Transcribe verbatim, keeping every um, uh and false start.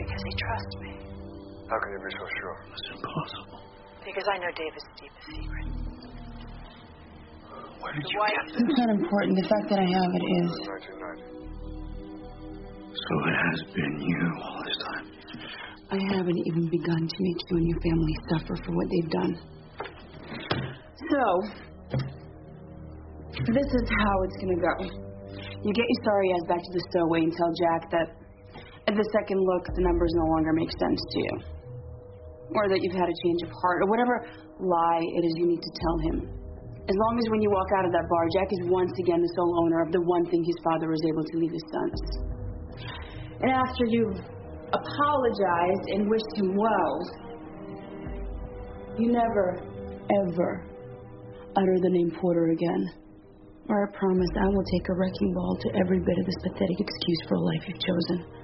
Because he trusts me. How can you be so sure? It's impossible. Because I know David's deepest secret. Where did The you wife- get this? It's not important. The fact that I have it is. nineteen ninety. So it has been you all this time. I haven't even begun to make you and your family suffer for what they've done. So, this is how it's going to go. You get your sorry ass back to the stowaway and tell Jack that at the second look, the numbers no longer make sense to you. Or that you've had a change of heart, or whatever lie it is you need to tell him. As long as when you walk out of that bar, Jack is once again the sole owner of the one thing his father was able to leave his sons. And after you've apologized and wished him well, you never, ever utter the name Porter again. Or I promise I will take a wrecking ball to every bit of this pathetic excuse for a life you've chosen.